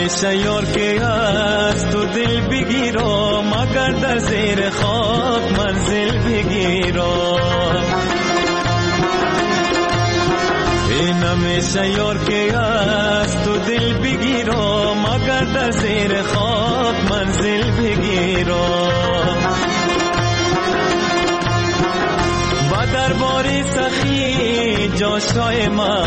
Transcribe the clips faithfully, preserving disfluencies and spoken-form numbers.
همیشه یار که از تو دل بگیرم، مگر در زیر خاک منزل بگیرم. این همیشه یار که از تو دل بگیرم، مگر در زیر خاک منزل بگیرم. و در باری سخی جاشای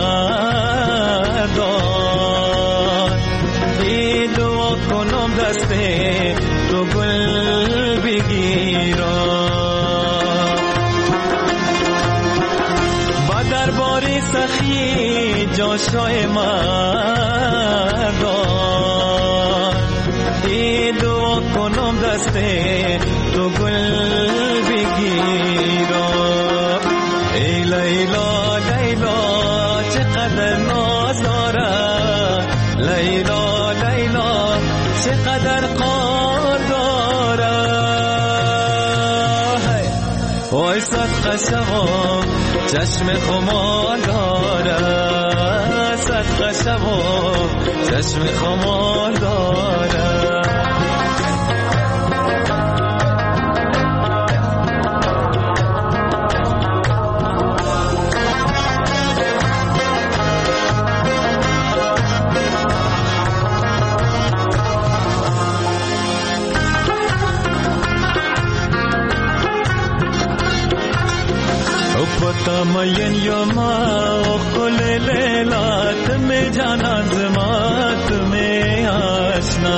مردان، ای دعا کنم دست تو گل بگیرم. و در باری سخی جاشای مردان، ای دعا کنم دست تو گل بگیرم. ای لیلا لیلا چقدر ناز داره، لیلا لیلا چقدر قار داره. وای صدقه شوم چشم خمار داره، صدقه شوم چشم خمار داره. تمین یوم کل لیلات میں جانا زمات میں آشنا.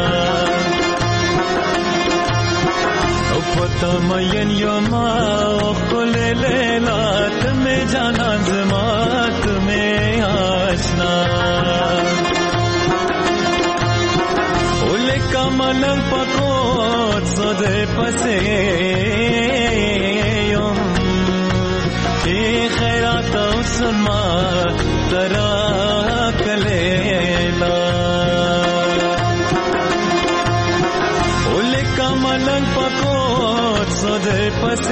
تمین یوم کل لیلات میں جانا زمات میں آشنا. اول کمال پکوت سوده پسے ای خیرات و سنما ترا کلیلا. اولی کمالن پکوت سوده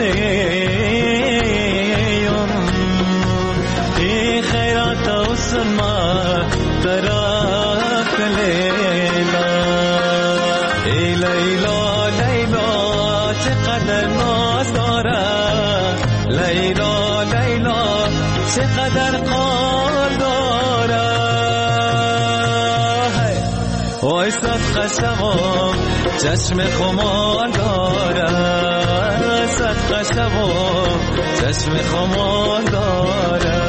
پسیم، ای خیرات و سنما ترا کلیلا. ای لیلا لیلا چقدر ناز داره، لیلا لیلا چقدر قار داره. وای صدقه شوم چشم خمار داره، صدقه شوم چشم خمار داره.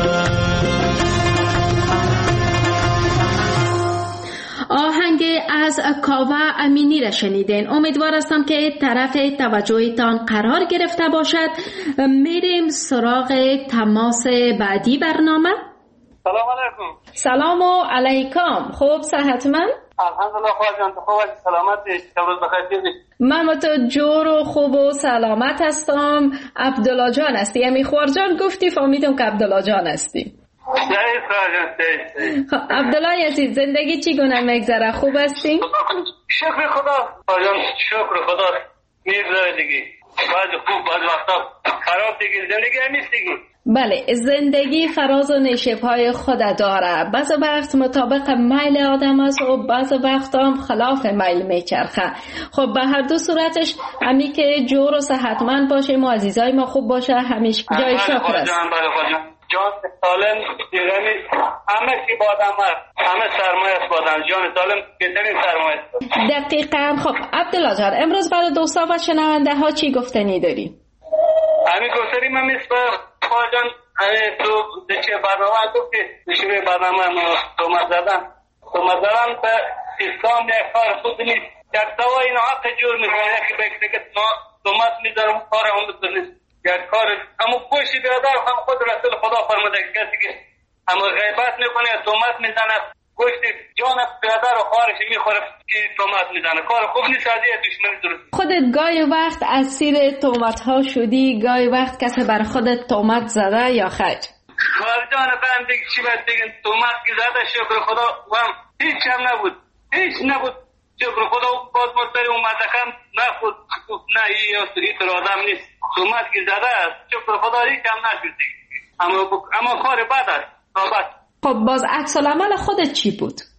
آهنگ از کاوه امینی را شنیدین. امیدوار هستم که طرف توجهتان قرار گرفته باشد. میریم سراغ تماس بعدی برنامه. سلام علیکم. سلام و علیکم. خوب صحتمند؟ الحمدلله. خوب جان تو خوب سلامت هستی؟ روز بخیر. من تو جور و خوب و سلامت هستم. عبدالله جان هستی؟ امی خوار جان گفتی فهمیدم که عبدالله جان هستی. عبدالله عزیز زندگی چی گونه میگذره؟ خوب هستی؟ شکر خدا جان، شکر خدا. میر دیگه بعد خوب بعد وقتا خراب دیگه زندگی همیست دیگه. بله زندگی فراز و نشیب‌های خود داره. بعض وقت مطابق میل آدم است و بعض وقت هم خلاف میل میچرخه. خب به هر دو صورتش همی که جور و صحتمند باشیم و عزیزای ما خوب باشه همیشه جای شکر است. جان سالم دیگه همه چی بادم هست، همه سرمایه است بادم. جان سالم بهترین سرمایه است. دقیقاً. خب عبدالله جان امروز برای دوستا و شنونده ها چی گفتنی داری؟ همین گفتنی من مثل خواهجان تو چه برنامه گفتی نشوه برنامه تومت زدن تومت زدن به اسلام یک کار خود نیست. یک دوا این حق جور میکنه یکی بکته که تومت میذارم کار هم بزر نیست. یک کار همون پوشی بیادر هم خود رسول خدا فرموده کسی که همون غیبت میکنه تومت میزنه گوشت جان بیادر و خارش میخوره که تومت میزنه. کار خوب نیست، از یه دشمنی درست. خودت گاهی وقت اسیر تومت ها شدی؟ گاهی وقت کسی بر خودت تومت زده یا خیر؟ کار جان فهم دیگه چی باید دیگه تومت که زده شکر خدا و هم هیچ هم نبود، هیچ نبود. شکر خدا باز مستری اومده کم نخود نه ای استریت رو آدم نیست. تومت که زده است شکر خدا هیچ هم نشد دیگه. اما اما کار بد است. خب باز عکس العمل خودت چی بود؟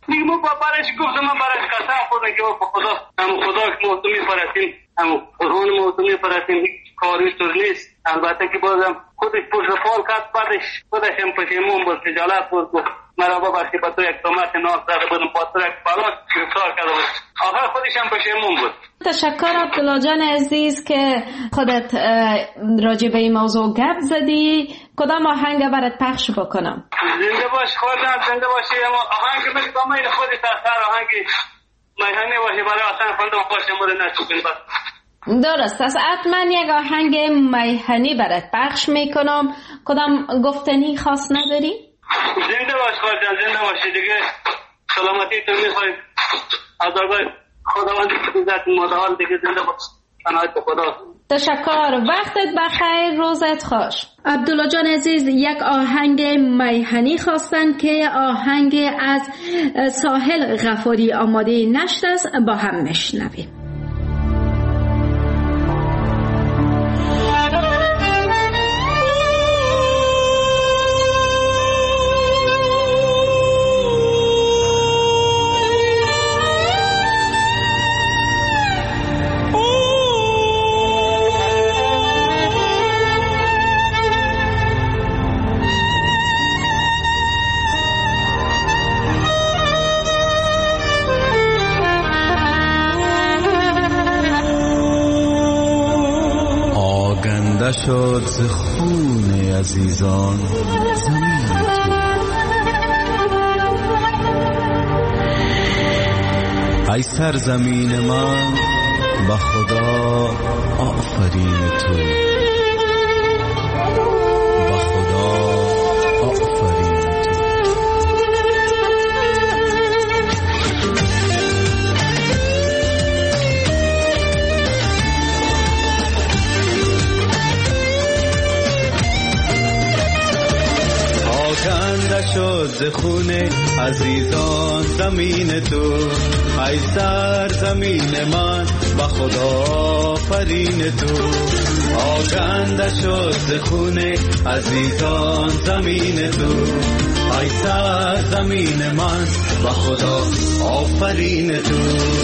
دیگه ما برایش گفتم، من برایش قسم خوردم که با خدا هم خدا که ما تو میپرستیم، هم قرآن ما تو میپرستیم، کاری طور نیست. البته که بازم خودش پشت پال کرد، بعدش خودش هم پشیمون بود، خجالت بود، مرا ببخشید با تو یک تهمت ناز زده بودم، با تو یک بلا گرفتار کرده بود. آخر خودش هم پشیمون بود. تشکر عبدالله جان عزیز که خودت راجع به این موضوع گپ زدی. کدام آهنگ برات پخش بکنم؟ زنده باش خودت، زنده باشی. اما آهنگ میگم من خودت اثر آهنگ میهنی باشی برای اصلا خودم خوش مورد نشوبین بس. درست است. حتما یک آهنگ میهنی برات پخش میکنم. کدام گفتنی خاص نداری؟ زنده باش خودت، زنده باشی. دیگه سلامتی تو میخوای از آقای خداوند عزت متعال، دیگه زنده باش. خدا. تشکر. وقتت بخیر، روزت خوش. عبدالله جان عزیز یک آهنگ میهنی خواستن که آهنگ از ساحل غفاری آماده نشت است، با هم میشنویم. شد ز خون عزیزان زمین تو، ای سرزمین من به خدا آفرین تو، به خدا آفرین تو. آکنده شد ز خون عزیزان زمین تو، ای سرزمین من به خدا آفرین تو. آکنده شد ز خون عزیزان زمین تو، ای سرزمین من به خدا آفرین تو.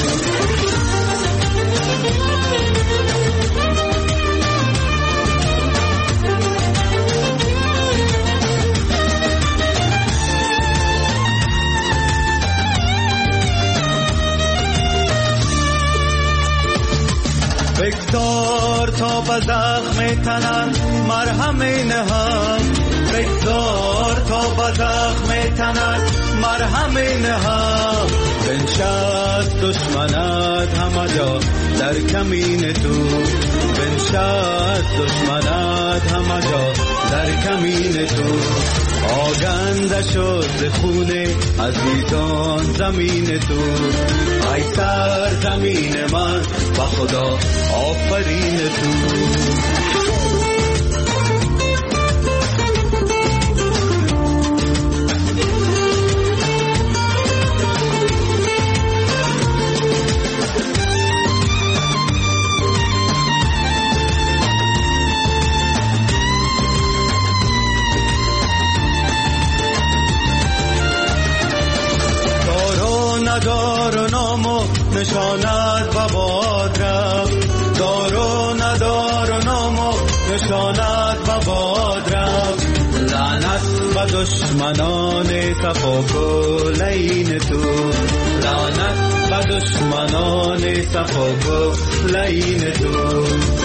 بگذار تا به زخم تنم مرهم نهم، بگذار تا به زخم تنم مرهم نهم. بنشست دشمنت همه جا در کمین تو، بنشست دشمنت همه جا در کمین تو. آگنده شد ز خون عزیزان زمین تو، ای سرزمین من به خدا آفرین تو. دار و نام و نشانت و باد رفت، دار و ندار و نام و نشانت و باد رفت. لعنت و دشمنان تفاکر لعین تو، لعنت و دشمنان تفاکر لعین تو.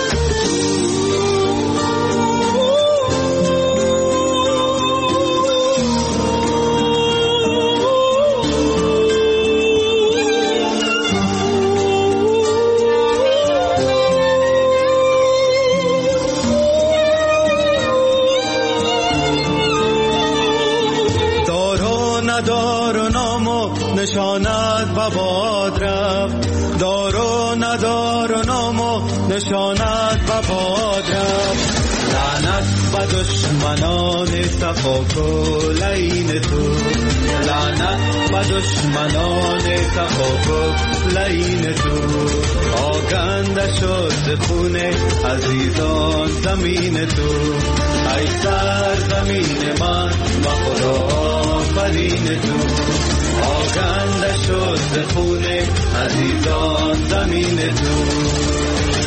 نشانت و باد رفت، دار و ندار و نام و نشانت و باد رفت. لعنت و دشمنان تفاکر لعین تو، لعنت و دشمنان تفاکر لعین تو. آگنده شد ز خون عزیزان زمین تو، ای سرزمین من به خدا آفرین تو. آگنده شد خون عزیزان زمین دور.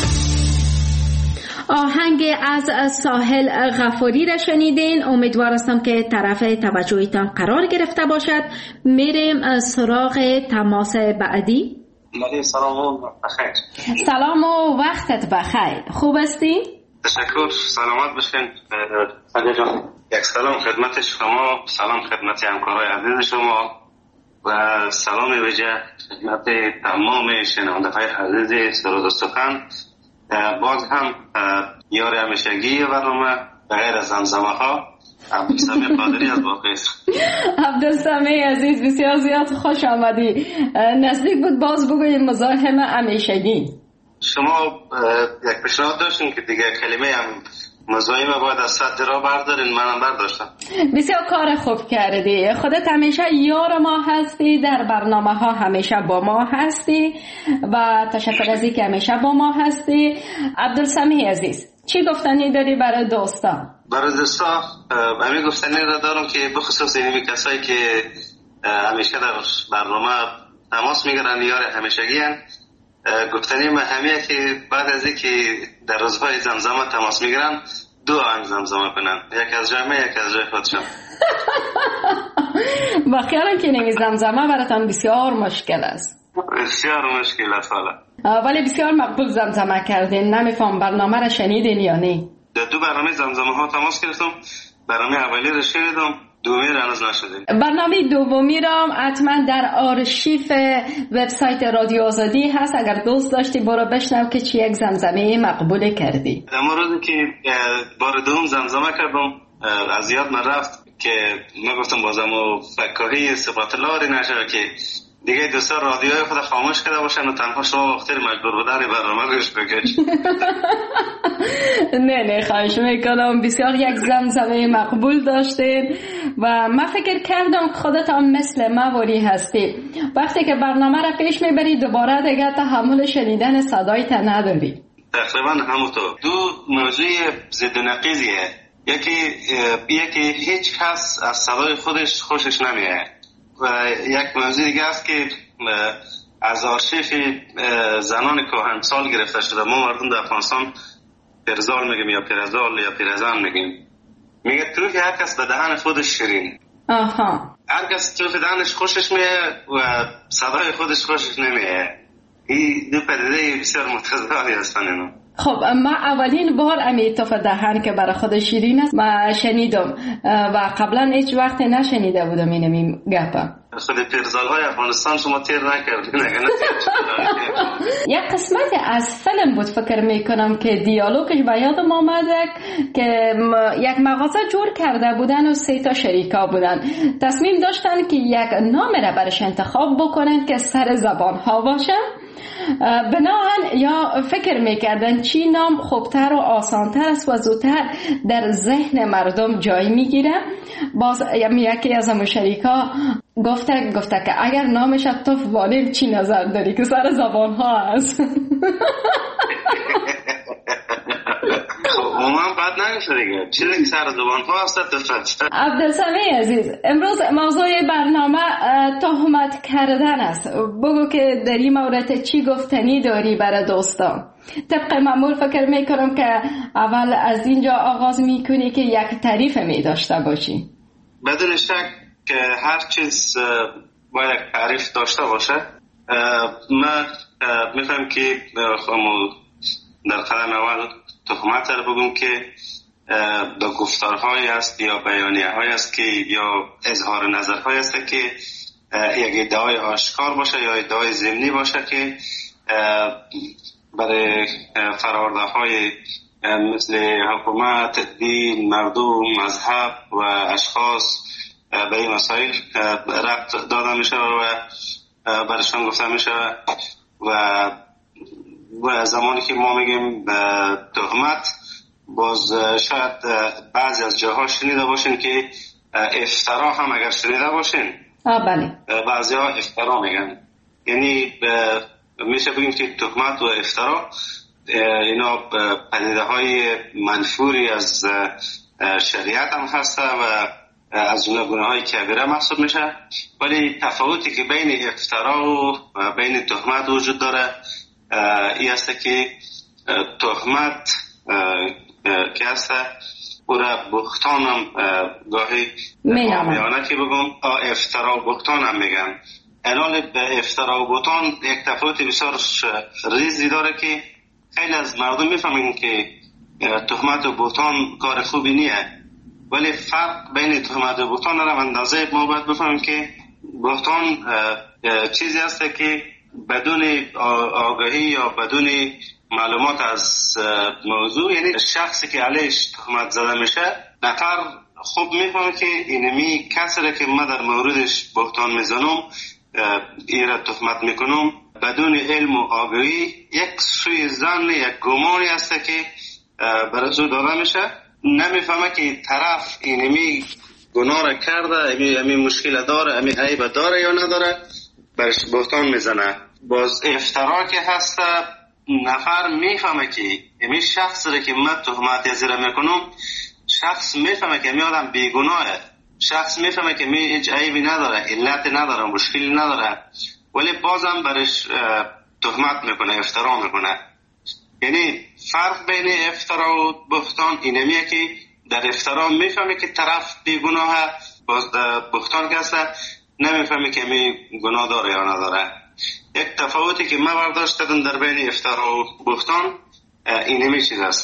آهنگ از ساحل غفاری را شنیدین. امیدوار هستم که طرف توجهتان قرار گرفته باشد. میریم سراغ تماس بعدی. مالی سلام و بخیر. سلام و وقتت بخیر. خوب هستی؟ تشکر، سلامت باشین. علی جان، یک سلام خدمت شما، سلام خدمت همکارای عزیز شما و سلام ویژه خدمت تمام شنونده‌های عزیز سرود و سخن. باز هم یار همیشگی برنامه غیر از زمزمه ها عبدالسمیع قادری از باقی است. عبدالسمیع عزیز بسیار زیاد خوش آمدی. نزدیک بود باز بگوییم مزاحم همیشگی. شما یک پیشنهاد داشتین که دیگه کلمه هم مزاحم باید از صد را بردارین، منم برداشتم. بسیار کار خوب کردی. خودت همیشه یار ما هستی، در برنامه ها همیشه با ما هستی و تشکر از اینکه همیشه با ما هستی. عبدالسمیع عزیز چی گفتنی داری برای دوستان؟ برای دوستان همین گفتنی را دارم که بخصوص اینمی کسایی که همیشه در برنامه تماس میگیرن یار همیشگی هن، گفتنی من همیه که بعد از اینکه در روزهای زمزمه تماس میگیرن دو آهنگ زمزمه کنن، یک از جای من یک از جای خودشون. با خیال که نمی زمزمه براتان بسیار مشکل است. بسیار مشکل است حالا، ولی بسیار مقبول زمزمه کردین. نمیفهم برنامه را شنیدین یا نه؟ در دو برنامه زمزمه ها تماس گرفتم، برنامه اولی را شنیدم، دومی را هنوز نشدیم. برنامه دومی را حتما در آرشیف وبسایت رادیو آزادی هست، اگر دوست داشتی برو بشنو که چی یک زمزمه مقبول کردی. در مورد که بار دوم زمزمه کردم از یاد من رفت که من گفتم بازم و فکاهی صفات الله نشه که دیگه دوستان رادیوهای خود خاموش کرده باشن و تنها شما وقتی مجبور بودن برنامه گوش بکش. نه نه خواهش میکنم، بسیار یک زمزمه مقبول داشتین و من فکر کردم خودت هم مثل موری هستی، وقتی که برنامه را پیش میبری دوباره دیگه تحمل شنیدن صدای تا نداری. تقریبا همونطور. دو موضوع ضد و نقیضیه. یکی یکی هیچ کس از صدای خودش خوشش نمیاد و یک موضوع دیگه است که از آرشیف زنان کهنسال گرفته شده. ما مردم در افغانستان پرزال میگیم یا پرزال یا پرزان میگیم. میگه تو که هر کس به دهن خودش شیرین. آها. هر کس تو به دهنش خوشش میاد و صدای خودش خوشش نمیاد. این دو پدیده بسیار متضادی هستن اینا. خب ما اولین بار امی توف دهن که برای خود شیرین است ما شنیدم و قبلا هیچ وقت نشنیده بودم این این گپا. خود پیرزال‌های افغانستان شما تیر نکردین اگه نه. یک قسمت از فیلم بود فکر میکنم که دیالوگش به یادم آمده که یک مغازه جور کرده بودن و سه تا شریکا بودن، تصمیم داشتن که یک نام را برش انتخاب بکنن که سر زبان ها باشه. بناهن یا فکر میکردن چی نام خوبتر و آسانتر است و زودتر در ذهن مردم جای میگیره. باز یکی از همون شریکا گفته گفته که اگر نامش تو والیم چی نظر داری که سر زبان ها هست. من بعد نمیشه دیگه چیزی که سر زبان ها هست تفت. عبدالسمیع عزیز امروز موضوع برنامه تهمت کردن است. بگو که در این مورد چی گفتنی داری برای دوستان؟ طبق معمول فکر میکنم که اول از اینجا آغاز میکنی که یک تعریف می داشته باشی. بدون شک که هر چیز باید تعریف داشته باشه. من میفهم که در قدم اول تهمت رو بگم که دو گفتارهایی است یا بیانیه‌هایی است که یا اظهار نظرهایی است که یک ادعای آشکار باشه یا ادعای ضمنی باشه که برای فرآورده‌های مثل حکومت، دین، مردم، مذهب و اشخاص به این مسائل ربط داده میشه و برشان گفته میشه و و زمانی که ما میگیم تهمت باز شاید بعضی از جاها شنیده باشین که افترا هم اگر شنیده باشین بله بعضی ها افترا میگن، یعنی میشه بگیم که تهمت و افترا اینا پدیده های منفوری از شریعت هم هسته و از جمله گناه‌های کبیره محسوب میشه. ولی تفاوتی که بین افترا و بین تهمت وجود داره این است که تهمت که هست او را بهتان هم گاهی میانه که بگم افترا و بهتان هم میگن. الان به افترا و بهتان یک تفاوت بسیار ریزی داره که خیلی از مردم میفهمن که تهمت و بهتان کار خوبی نیه، ولی فرق بین تهمت و بهتان را اندازه ما باید بفهمیم که بهتان چیزی هست که بدون آگاهی یا بدون معلومات از موضوع، یعنی شخصی که علیش تهمت زده میشه نفر خوب میفهمه که اینمی کسی که من در موردش بهتان میزنم ایره تهمت میکنم بدون علم و آگاهی یک سوی زن یک گمانی هست که برای او داده میشه. نمیفهمه که طرف اینمی گناه را کرده، امی مشکل داره، امی عیب داره یا نداره، برش بهتان میزنه. باز افترا که هست نفر میفهمه که امی شخص را که من تهمت زیر میکنم شخص میفهمه که امی آدم بیگناهه، شخص میفهمه که می هیچ عیبی نداره، علت نداره، مشکلی نداره، ولی بازم برش تهمت میکنه، افترا میکنه. یعنی فرق بین افترا و بهتان اینمیه که در افترا میفهمه که طرف بیگناهه، باز در بهتان که هست نمیفهمه که می گناه داره یا نداره. یک تفاوتی که من برداشت دادم در بین افترا و بهتان اینمی چیز هست.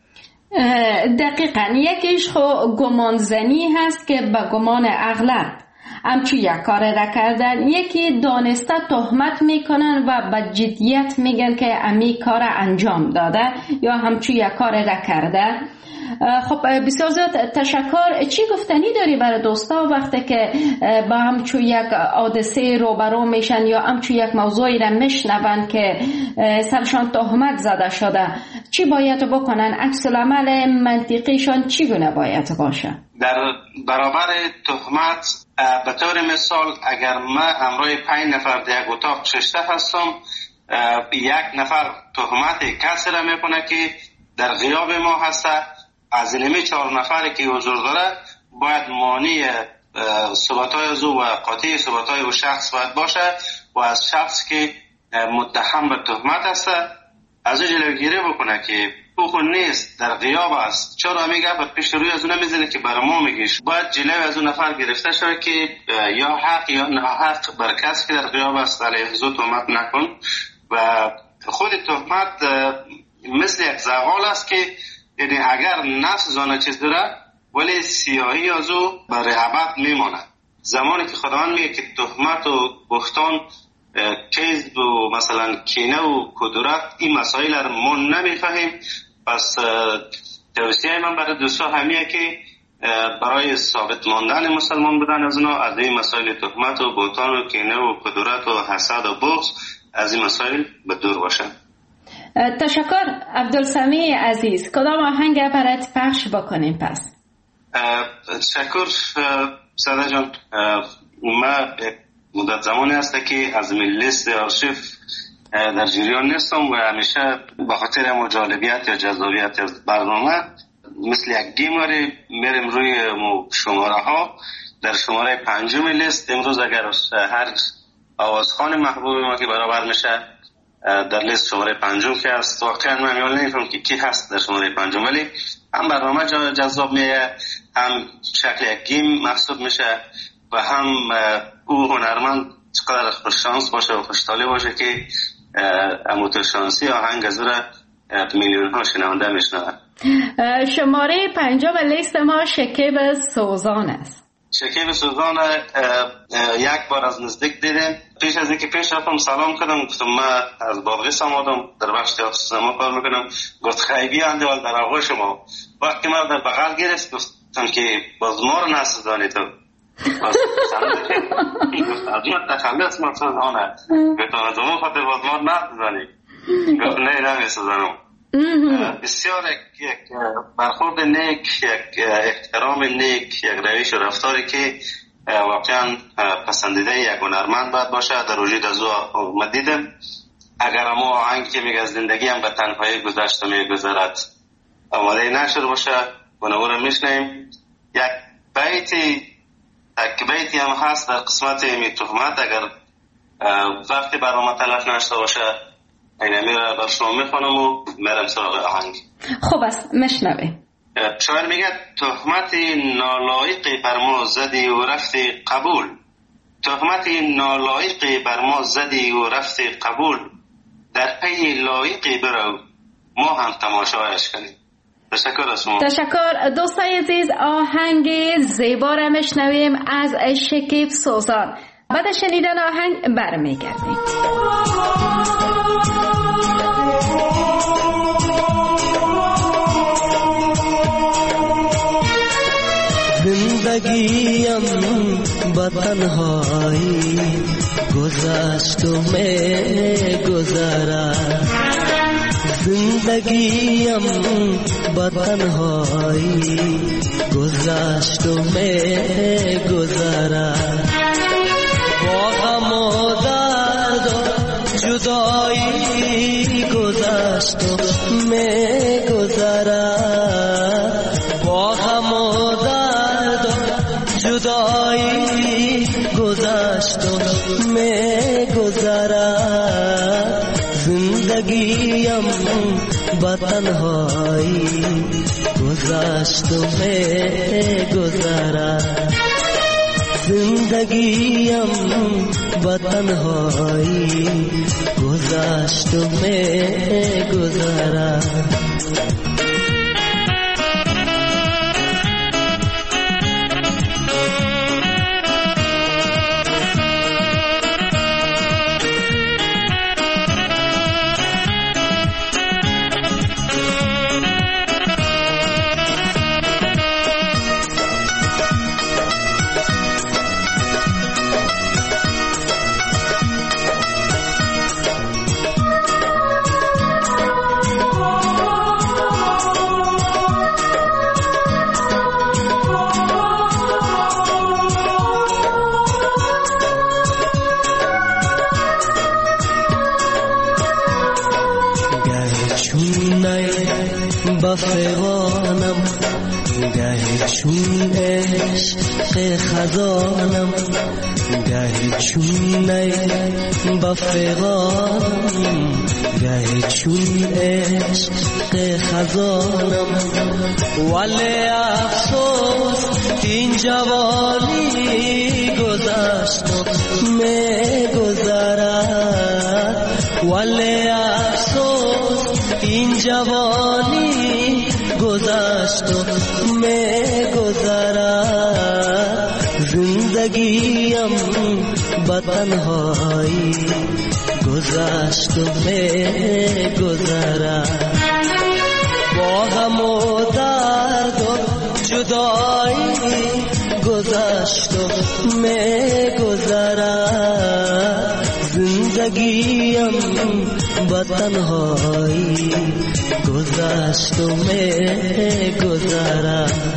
دقیقاً یکیش خو گمانزنی هست که به گمان اغلب همچون یک کار را کردن، یکی دانسته تهمت میکنن و به جدیت میگن که امی کار انجام داده یا همچون یک کار را کرده. خب بسیار زیاد تشکر. چی گفتنی داری برای دوستا وقتی که با همچون یک حادثه روبرو میشن یا همچون یک موضوعی را میشنون که سرشان تهمت زده شده، چی باید بکنن؟ عکس العمل منطقیشان چی گونه باید باشه؟ در برابر تهمت به طور مثال اگر من همراه پنج نفر در یک اتاق نشسته هستم، یک نفر تهمت کسی را میکنه که در غیاب ما هست، از اینمی چهار نفری که حضور داره باید مانع ثباتای از او و قاطع ثباتای او شخص باید باشه و از شخص که متهم به تهمت هست از او جلوگیری بکنه که او خود نیست، در غیاب است. چرا میگه به پیش روی از اون نمیزنه که برای ما میگیش. باید جلوی از اون نفر گرفته شده که یا حق یا ناحق بر کسی که در غیاب است علیه از او تهمت نکن. و خود تهمت مثل یک زغال است که یعنی اگر نفس زانه چیز داره ولی سیاهی از او برای ابد میمانه. زمانی که خداوند میگه که تهمت و بهتان کذب و مثلا کینه و کدورت این مسائل رو ما نمیفهمیم، پس توصیه من برای دوستا همیه که برای ثابت ماندن مسلمان بودن از اونا از این مسائل تهمت و بهتان و کینه و کدورت و حسد و بغض از این مسائل به دور باشن. تشکر عبدالسمیع عزیز. کدام آهنگ برات پخش بکنیم پس؟ تشکر ساده جان. ما مدت زمانی هسته که از لیست آرشیو در جریان نیستم و همیشه به خاطر مجالبیت یا جذابیت از برنامه مثل یک گیماری میریم روی شماره ها. در شماره پنجم لیست امروز اگر هر آوازخوان محبوب ما که برابر میشه در لیست شماره پنجم که هست، واقعا من میال نمیفهم که کی هست در شماره پنجم، ولی هم برنامه جذاب میه، هم شکل یک گیم محسوب میشه و هم او هنرمند چقدر خوششانس باشه و خوشحالی باشه که اموتوشانسی آهنگ از را میلیون ها شنونده میشنوند. شماره پنجم لیست ما شکیب سوزان است. شکیب سوزان یک بار از نزدیک دیدیم. پیش از اینکه پیش رفتم سلام کردم، گفتم من از بادغیس آمدم، در بخش تئاتر سینما کار میکنم. گفت خیلی اندوال در آغوش شما. وقتی من در بغل گرفت گفتم که باز ما رو نسوزانی تو. باز از من تخلص مقصود آنه گفتم از اون خاطر باز ما رو نسوزانی. گفت نه نمیسوزانم. بسیار یک برخورد نیک، یک احترام نیک، یک روش و رفتاری که واقعا پسندیده یک هنرمند باید باشه در وجود از او ما دیدم. اگر ما آهنگی که میگه از زندگی هم به تنهایی گذشته میگذرد آماده نشد باشه و او رو میشنیم. یک بیتی یک بیتی هم هست در قسمت می تهمت، اگر وقتی برنامه تلف نشده باشه این میره بر شما میخونم و میرم سراغ آهنگ. خوب است، مشنویم. شاعر میگه تهمت نالایقی بر ما زدی و رفتی قبول، تهمت نالایقی بر ما زدی و رفتی قبول، در پی لایقی برو ما هم تماشایش کنیم. تشکر از شما. تشکر دوستای عزیز. آهنگ زیبا را مشنویم از شکیب سوزان. بعد از شنیدن آهنگ برمیگردیم. زندگیم با تنهایی گذشت و می گذرد، زندگیم با تنهایی گذشت و می گذرد، با غم و درد و جدایی گذشت و می گذرد، با غم و درد و جدایی گذشت و می گذرد، زندگیم با تنهایی گذشت و می گذرد، زندگیم با تنهایی گذشت و می گذرد. بفغانم گه چون عشق خزانم، گه چون نی بفغانم گه چون عشق خزانم، ولی افسوس این جوانی گذشت و می گذرد، ولی افسوس این جوانی گذشت و می گذرد، زندگیم با تنهایی گذشت و می گذرد، با غم و درد و جدایی گذشت و می گذرد، زندگیم با تنهایی گذشت و می گذرد.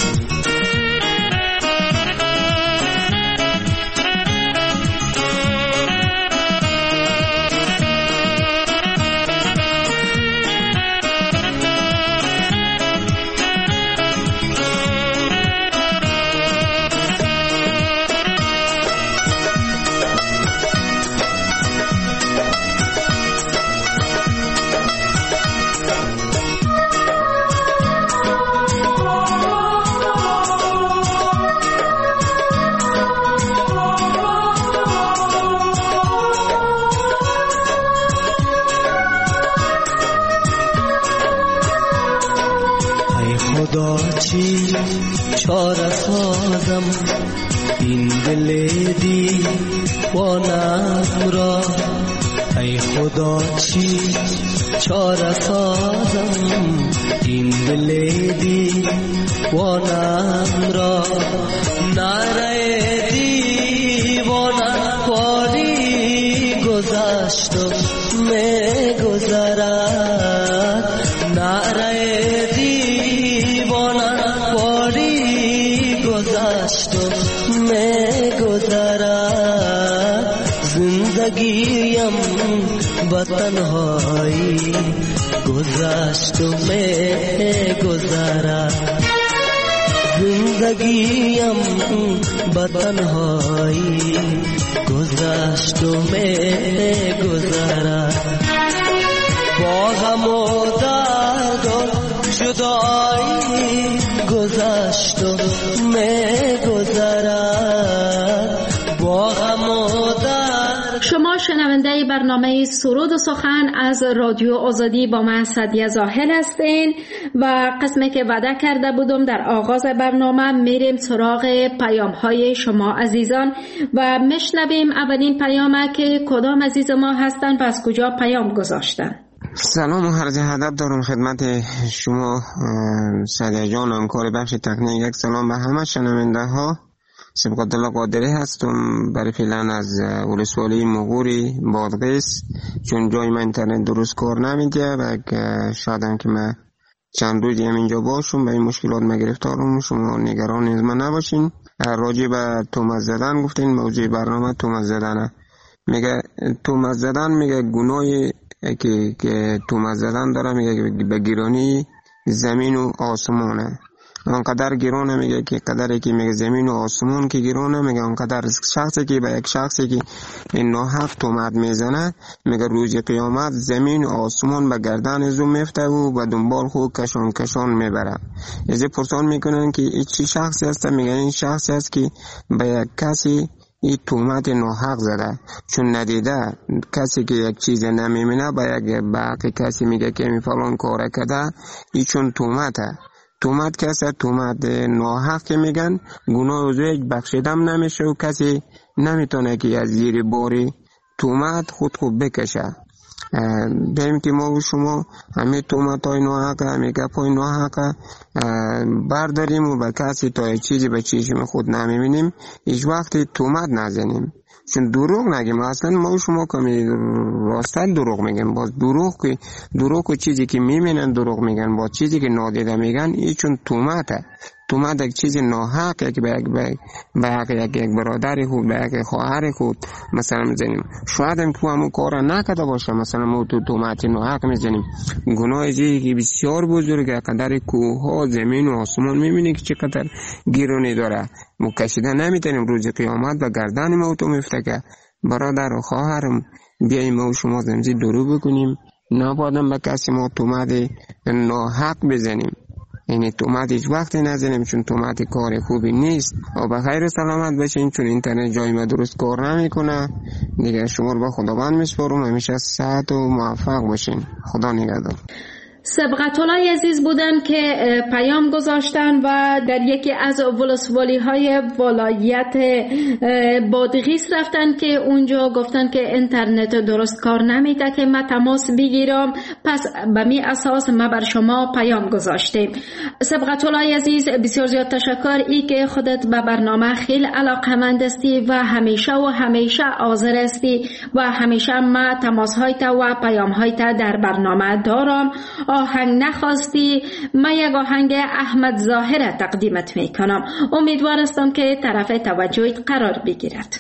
چی چاره سازم این دل دیوانم را، ای خدا چی چاره سازم این دل دیوانم را، نره دیوانم باری گذشت و می گذرد، نره گذشت و می گذرد، زندگیم با تنهایی گذشت و می گذرد، जिंदगीम बतन्हाई गुज़श्त में गुज़रा با و درد و جدایی گذشت و می‌گذرد با غم و درد. شما شنونده برنامه سرود و سخن از رادیو آزادی با من سعدیه زاهل هستین و قسمی که وعده کرده بودم در آغاز برنامه میریم سراغ پیام های شما عزیزان و میشنویم اولین پیامه که کدام عزیز ما هستن و از کجا پیام گذاشتن. سلام و عرض ادب دارم خدمت شما سعدیه جان، همکار بخش تکنیک. یک سلام به همه شنونده ها. سبقت الله قادری هستم، برای فعلا از ولسوالی مغوری بادغیس، چون جای من اینترنت درست کار نمیده و شایدم که من چند روزی هم اینجا باشم به این مشکلات ما گرفتارم. شما نگران از من نباشین. راجع به تهمت زدن گفتین، موضوع برنامه تهمت زدنه. میگه تهمت زدن، میگه گناهی که که تهمت زدن داره، میگه به گرانی زمین و آسمانه. اونقدر گرانه، میگه که قدری که میگه زمین و آسمان که گرانه، میگه اونقدر شخصی که به یک شخصی که این ناحق تهمت میزنه، میگه روز قیامت زمین و آسمان به گردن زو میفته و به دنبال خود کشان کشان میبره. یه پرسان میکنن که این چی شخصی هست؟ میگه این شخصی است که به یک کسی این تهمت ناحق زده، چون ندیده کسی که یک چیز نمیمینه به یک باقی کسی میگه که می فلان کار کرده، این چون تهمته. تهمت کسی تهمت ناحق که میگن گناه از یک بخشیدم نمیشه و کسی نمیتونه که از زیر باری تهمت خود خوب بکشه. بهم که ما و شما همه تهمت های ناحق، همه گپ های ناحق برداریم و به کسی تا چیزی به چشم خود نمیبینیم، هیچ وقت تهمت نزنیم، چون دروغ نگیم. اصلا ما و شما کمی راستن دروغ میگن، باز دروغ که دروغ و چیزی که میبینن دروغ میگن، باز چیزی که نادیده میگن این چون تهمته. تهمت یک چیز ناحق یک به یک به یک یک برادر خود به یک خواهر خود مثلا میزنیم، شاید هم تو همون کار نکرده باشه، مثلا ما تو تهمت ناحق میزنیم. گناه که بسیار بزرگه، قدر کوه ها زمین و آسمان میبینی که چقدر گیرونی داره. ما کشیده نمیتونیم، روز قیامت به گردن ما تو میفته که برادر و خواهرم بیاییم ما و شما زمزی درو بکنیم، نبادم به کسی ما تهمت ناحق بزنیم. یعنی تهمت هیچ وقت نزنیم، چون تهمت کار خوبی نیست. و به خیر سلامت باشین، چون اینترنت جای ما درست کار نمیکنه دیگه. شما رو به خداوند میسپارم، همیشه صحت و موفق باشین. خدا نگهدار. سبقت الله عزیز بودن که پیام گذاشتن و در یکی از ولسوالی های ولایت بادغیس رفتن که اونجا گفتن که اینترنت درست کار نمیده که ما تماس بگیرم، پس به می اساس ما بر شما پیام گذاشتیم. سبقت الله عزیز بسیار زیاد تشکر ای که خودت به برنامه خیلی علاقمند هستی و همیشه و همیشه حاضر هستی و همیشه ما تماس هایت و پیام هایت در برنامه دارم. آهنگ نخواستی، من یک آهنگ احمد ظاهر تقدیمت میکنم. امیدوار هستم که طرف توجهت قرار بگیرد.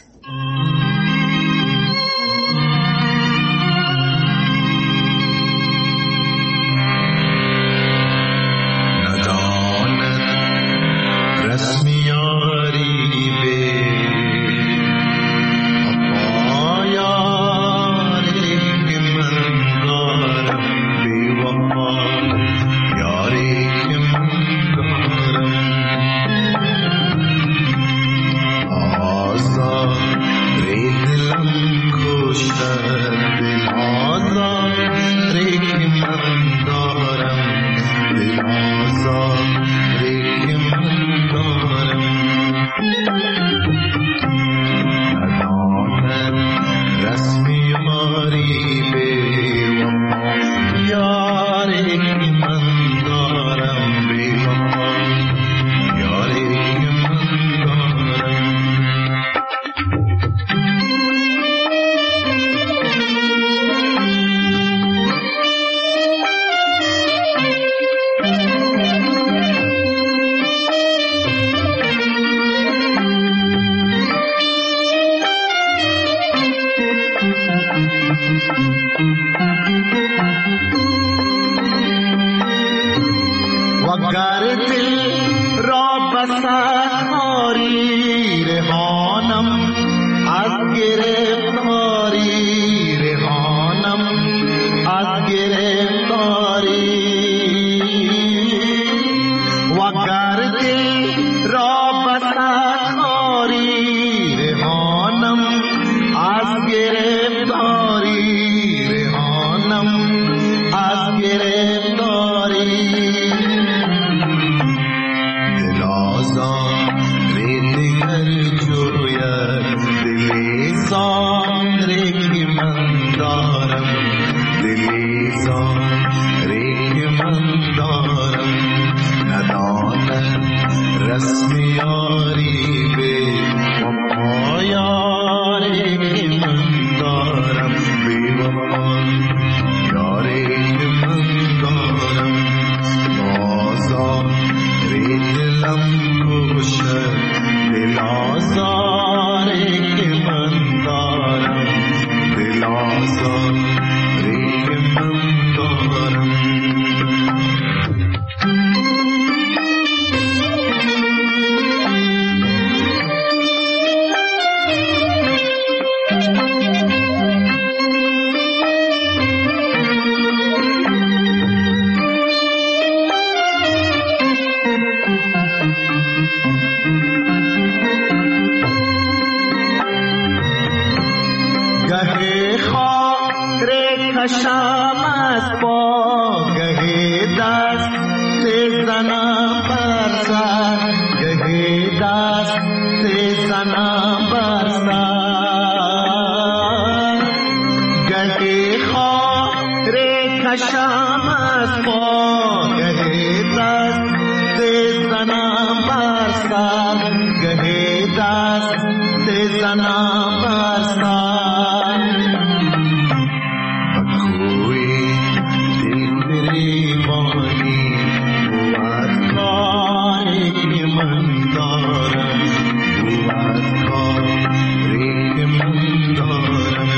वगर दिल रो बस از پا گهی دست زنم بر سر گهی دست زنم بر سر گهی خار کشم از پا گهی دست زنم بر سر گهی دست زنم بر سر کوی دل گریبانی بود کاری که من دارم بود کاری که من دارم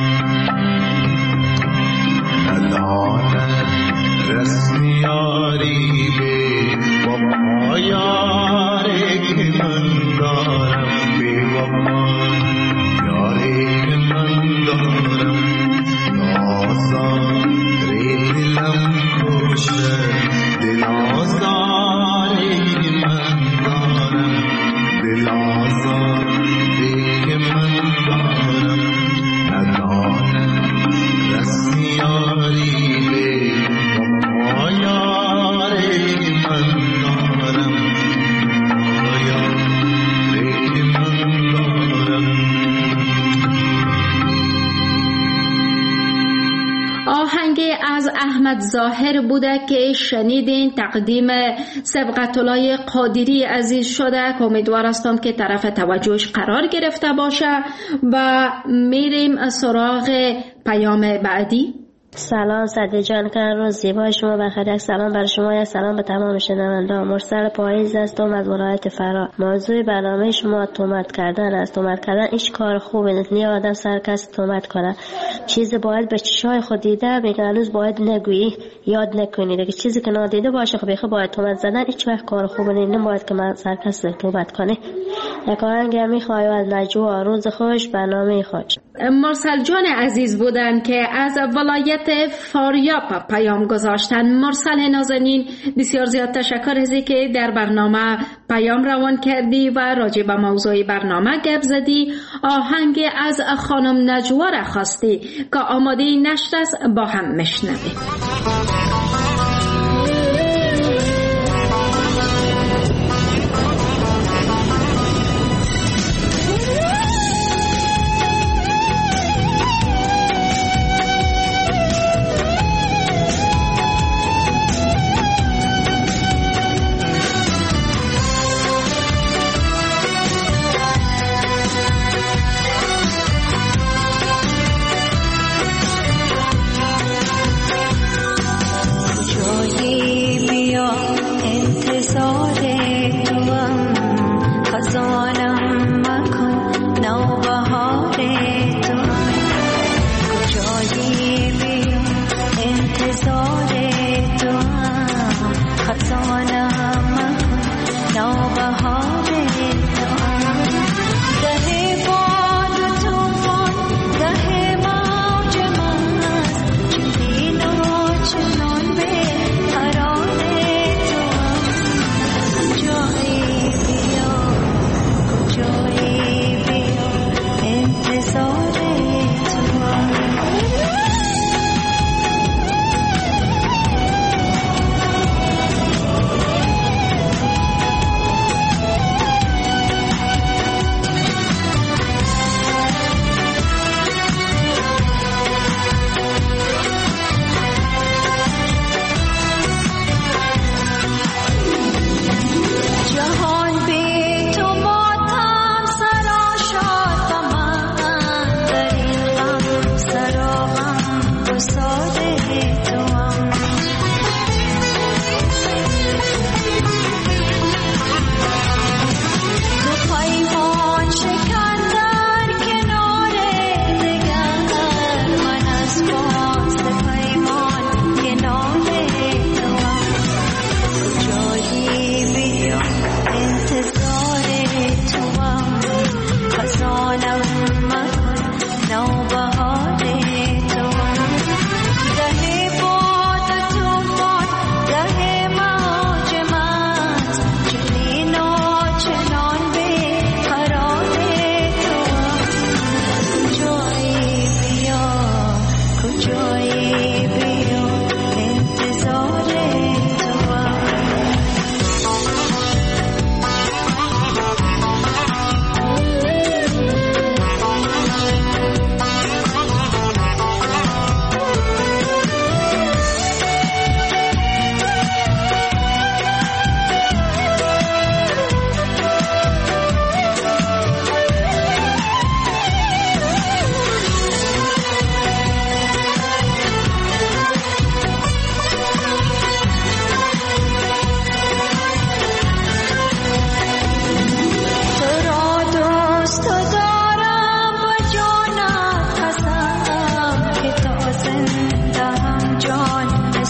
ندانم رسم یاری به وفا یاری که من دارم به وفا یاری که من دارم آزاد دلم کشه دل آزاری که من دارم دل آزاری که من دارم ندانم رسم یاری به وفا یاری که من دارم وفا یاری که من دارم. آهنگ از احمد ظاهر بوده که شنیدین، تقدیم سبقت‌الله قادری عزیز شده که امیدوار هستم که طرف توجهش قرار گرفته باشه و میریم سراغ پیام بعدی. سلام صدی جان، کار روز زیبای شما بخیر. یک سلام برای شما، یک سلام به تمام شنوندگان. مرسل پاییز هستم از ولایت فرا. موضوع برنامه شما تهمت کردن است. تهمت کردن هیچ کار خوبی نیست. نه آدم سر کس تهمت کنه. چیزی باید به چشای خود دیده میگن هنوز باید نگویی، یاد نکنی. دیگه چیزی که نادیده باشه خب بخیر باید تهمت زدن هیچ وقت کار خوبی نیست. نباید که من سر کس تهمت کنی. یک آهنگ میخوایم از نجوا، روز خوش، برنامه خوش. مرسل جان عزیز بودن که از ولایت فاریاب پیام گذاشتن. مرسل نازنین بسیار زیاد تشکر ازی که در برنامه پیام روان کردی و راجع به موضوع برنامه گپ زدی. آهنگ از خانم نجوا را خواستی که آماده نشر است، با هم میشنویم.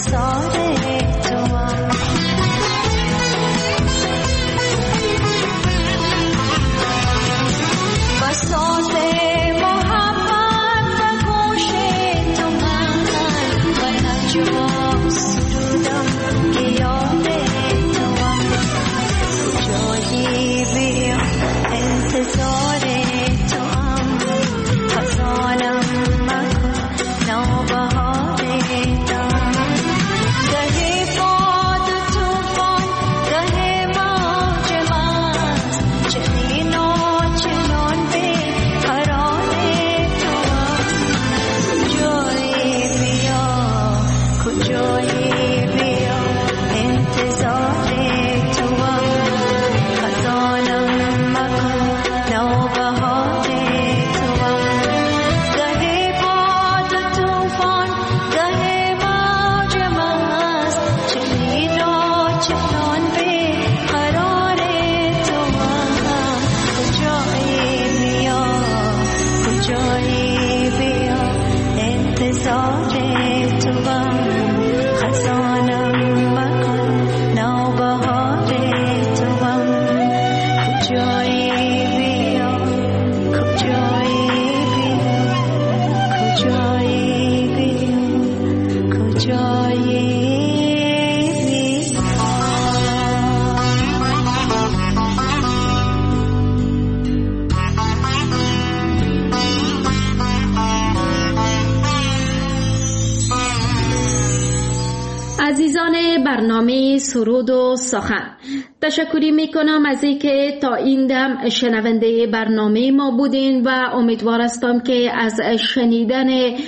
عزیزان برنامه سرود و سخن، تشکری میکنم از اینکه تا این دم شنونده برنامه ما بودین و امیدوار هستم که از شنیدن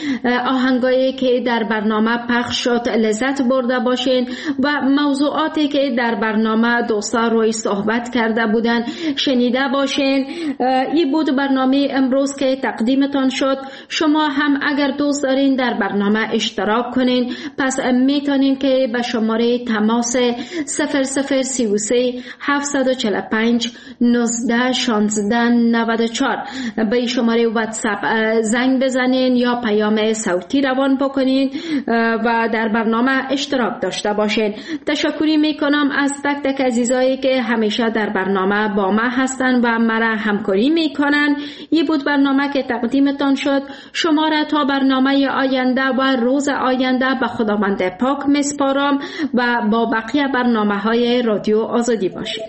آهنگایی که در برنامه پخش شد لذت برده باشین و موضوعاتی که در برنامه دوستا روی صحبت کرده بودن شنیده باشین. این بود برنامه امروز که تقدیمتان شد. شما هم اگر دوست دارین در برنامه اشتراک کنین، پس میتونین که به شماره تماس صفر صفر سی و سه هفت چهار پنج نوزده شانزده نود و چهار به شماره واتساپ زنگ بزنین یا پیام صوتی روان بکنین و در برنامه اشتراک داشته باشین. تشکری میکنم از تک تک عزیزایی که همیشه در برنامه با ما هستن و مرا همکاری میکنن. این بود برنامه که تقدیمتان شد. شما را تا برنامه آینده و روز آینده به خداوند پاک میسپارم و با بقیه برنامه های رادیو آزادی باشید.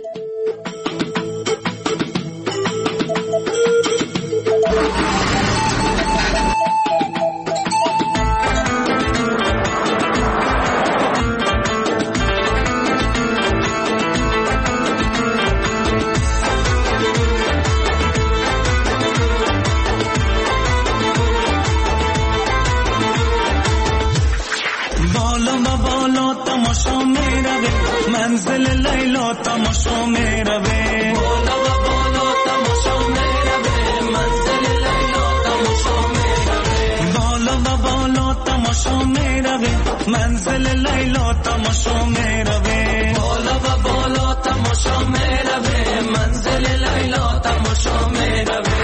منزل لیلا تماشا می روه، بالا و بالا تماشا می روه، منزل لیلا تماشا می روه، بالا و بالا تماشا می روه، منزل لیلا تماشا می روه، بالا و بالا تماشا می روه، منزل لیلا تماشا می روه.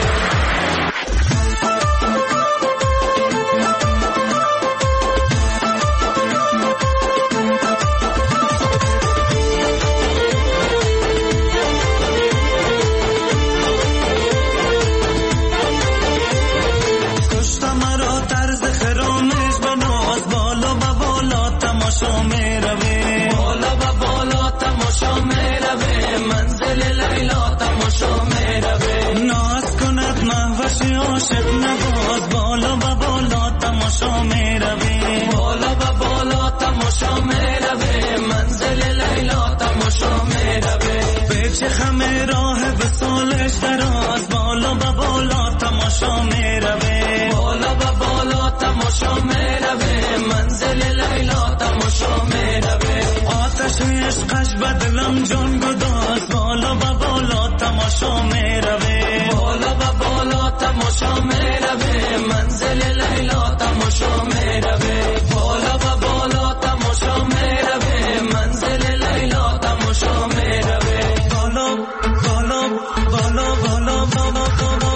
عاشق نواز بالا و بالا تماشا می روی، بالا و بالا تماشا می روی، منزل لیلا تماشا می روی، به چه خمه راه وصالش دراز بالا و بالا تماشا می روی، بالا و بالا تماشا می روی، منزل لیلا تماشا می روی، آتش عشقش بدلم جان گداز بالا و بالا تماشا می روی، بالا و بالا تماشا می روی، منزل لیلا تماشا می روی، بالا و بالا تماشا می روی، منزل لیلا تماشا می روی، بالا بالا بالا بالا بالا بالا.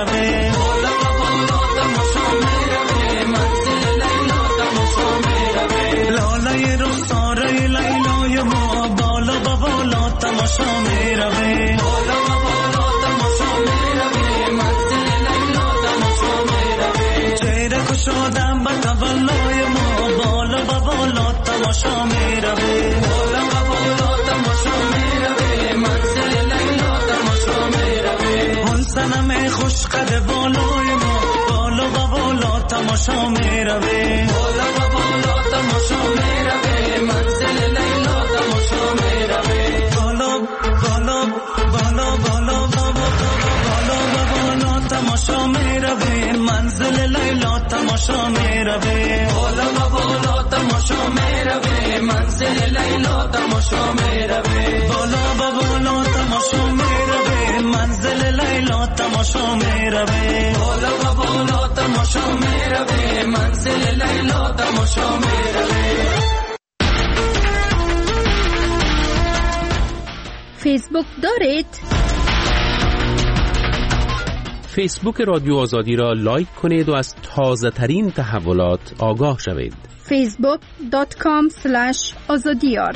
میروه بالا و بالا تماشا میروه منزل لیلا تماشا میروه لالای رخساره لیلای ما بالا و بالا تماشا میروه بالا و بالا تماشا میروه منزل لیلا تماشا میروه چهره کشادم به تولای ما بالا و بالا تماشا میروه بالا و بالا تماشا میروه منزل لیلا تماشا میروه اون صنم خوش قد بالای ما بالا و بالا تماشا میروه بالا و بالا تماشا میروه منزل لیلا تماشا میروه بالا بالا بالا بالا بالا و بالا تماشا میروه منزل لیلا تماشا میروه بالا و بالا تماشا میروه منزل لیلا تماشا میروه بالا و بالا تماشا میروه منزل لیلا تماشا میروه بالا و بالا تماشا میروه منزل لیلا تماشا میروه فیسبوک دارید؟ فیسبوک رادیو آزادی را لایک کنید و از تازه ترین تحولات آگاه شوید. فیسبوک دات کام اسلش آزادیار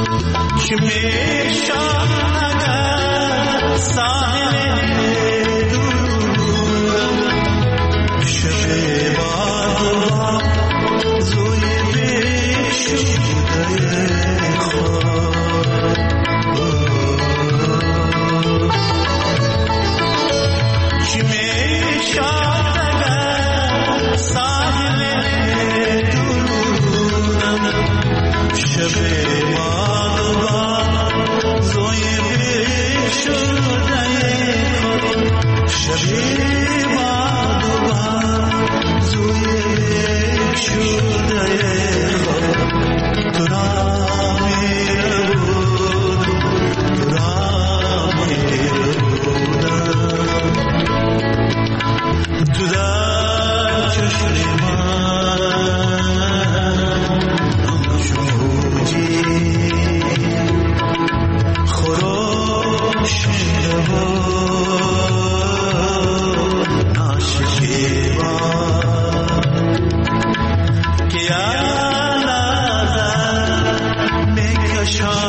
که میشم اگر ساحل دورم شب باد زوی بشوده خود که میشم اگر ساحل دورم شب Shine.